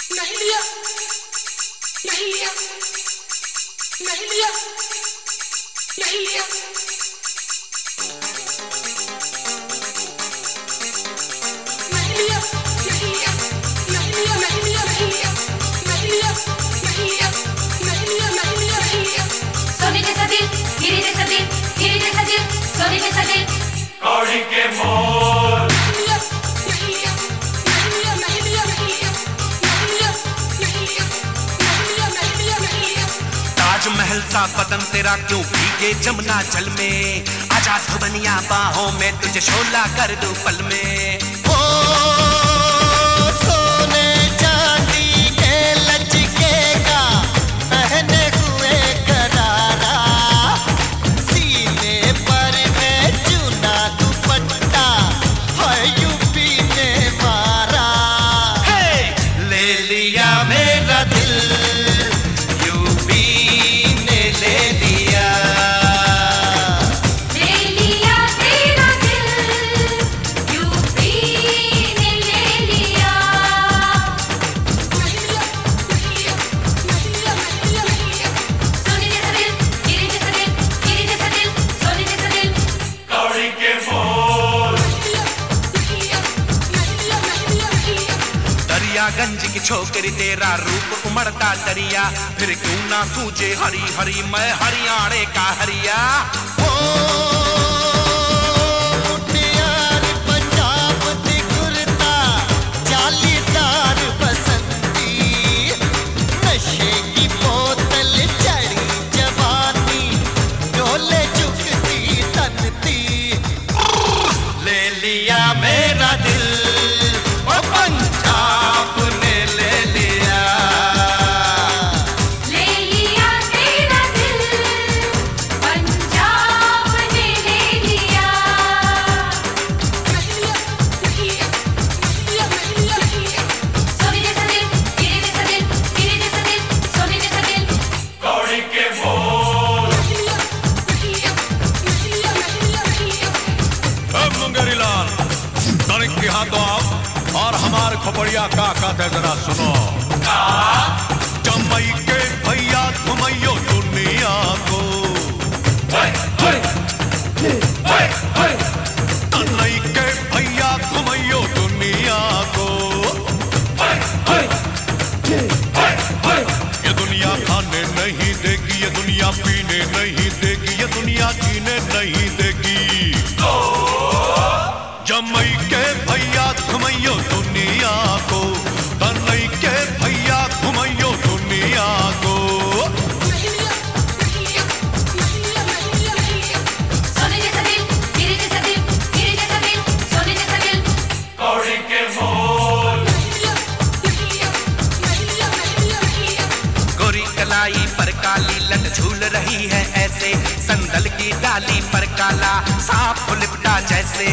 नहीं लिया नहीं लिया नहीं लिया नहीं लिया नहीं लिया नहीं लिया नहीं लिया नहीं लिया नहीं लिया नहीं लिया नहीं लिया नहीं लिया नहीं लिया नहीं लिया सोने जैसा दिल हीरे जैसा दिल हीरे जैसा दिल सोने जैसा दिल कौड़ी के मोर ताजमहल सा बदन तेरा क्यों भीगे जमुना जल में, आजा धुबनिया बाहों में तुझे शोला कर दूं पल में। ओ सोने चांदी के लचकेगा पहने हुए करारा, सीने पर में चुना दुपट्टा है यूपी ने मारा। ले लिया मेरा दिल गंज की छोकरी तेरा रूप उमड़ता दरिया, फिर क्यों ना सूझे हरी हरी मैं हरियाणे का हरिया। मुटियार पंजाब दी गुरता जालीदार बसंती, नशे की बोतल चढ़ी जवानी डोले चुकती तनती। ले लिया मेरा दिल और हमारे खोपड़िया का कहते जरा सुनो। जमई के भैया घुमैयो दुनिया को, तनई के भैया घुमैयो दुनिया को। ये दुनिया खाने नहीं देगी, ये दुनिया पीने नहीं देगी, ये दुनिया जीने नहीं देगी। जमई के भैया घुमैयो दुनिया को, तनई के भैया घुमैयो दुनिया को। सोने जैसा दिल हीरे जैसा दिल हीरे जैसा दिल सोने जैसा दिल कौड़ी के मोर। गोरी कलाई पर काली लट झूल रही है ऐसे, संदल की डाली पर काला सांप लिपटा जैसे।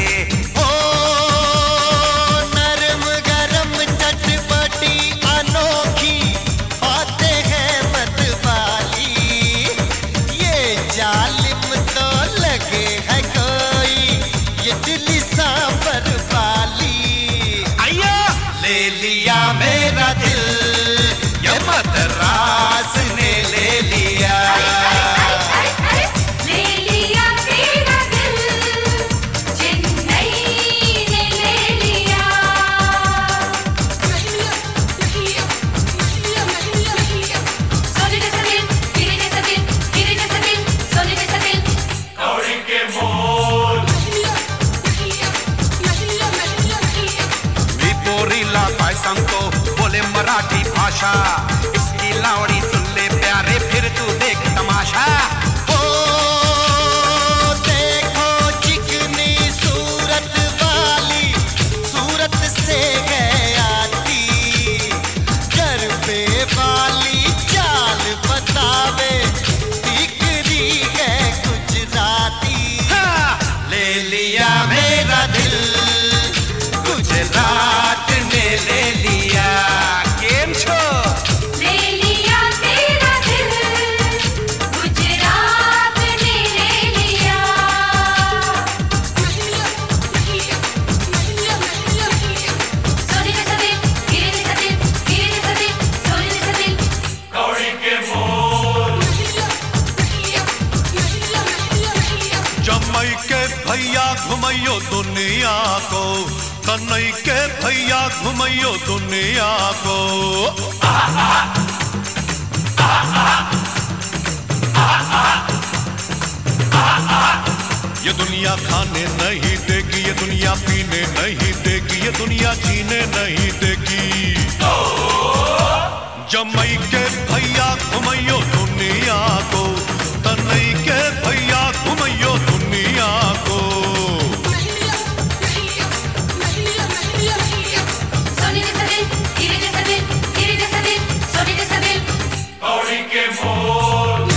ले लिया मेरा दिल ये मद्रास ने ले लिया। ले लिया तेरा दिल चेन्नई ने ले लिया। सोने जैसा दिल हीरे जैसा दिल हीरे जैसा दिल सोने जैसा दिल कौड़ी के मोर। संतो बोले मराठी भाषा, इसकी लावड़ी सुन ले प्यारे फिर तू देख तमाशा। देखो चिकनी सूरत वाली सूरत से है आती, गरबे वाली चाल बतावे दिखरी है गुजराती। ले लिया मेरा दिल गुजरात ने ले लिया। केम छो जमई के भैया घुमैयो दुनिया को, तनई के भैया घुमैयो दुनिया को। ये दुनिया खाने नहीं देगी, ये दुनिया पीने नहीं देगी, ये दुनिया जीने नहीं देगी। जमई के भैया घुमैयो दुनिया को, तनई के भैया घुमैयो दुनिया को। सोने जैसा दिल, हीरे जैसा दिल, हीरे जैसा दिल, सोने जैसा दिल। कौड़ी के मोल,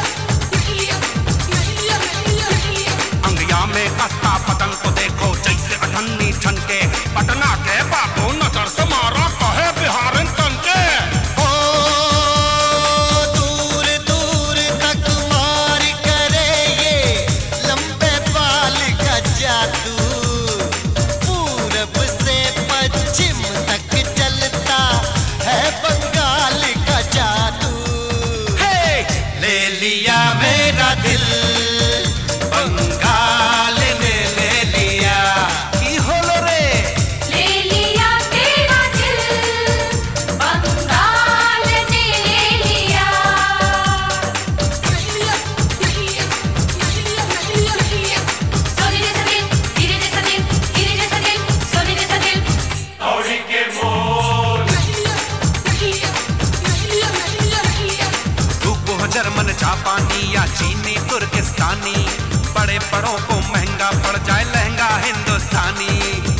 अंगिया में कस्ता पतंग को देखो जैसे अठन्नी ठनके, पटना के बाबू नजर से मारा कहे बिहार तन के। दूर दूर तक मार करे ये लंबे बाल का जादू, पूरब से पश्चिम तक चलता है बंगाल का जादू। ले लिया मेरा दिल बंगाल ने ले लिया, की होलो रे। ले लिया तेरा दिल, बंगाल ने ले लिया। सोने जैसा दिल, हीरे जैसा दिल, हीरे जैसा दिल, सोने जैसा दिल। कौड़ी के मोल, रूप हो जर्मन जापानी या चीनी तुर्किस्तानी, बड़े बड़ों को महंगा पड़ जाए लहंगा हिंदुस्तानी।